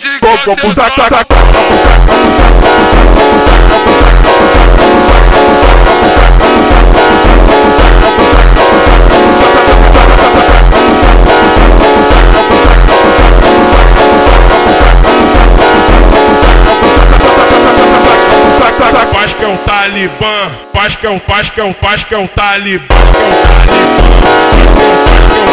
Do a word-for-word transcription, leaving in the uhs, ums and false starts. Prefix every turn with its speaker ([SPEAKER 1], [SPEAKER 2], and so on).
[SPEAKER 1] de cacetão. Faz que é um talibã, faz que é um, faz que é um, faz que é um talibã, faz que é um talibã, faz que é um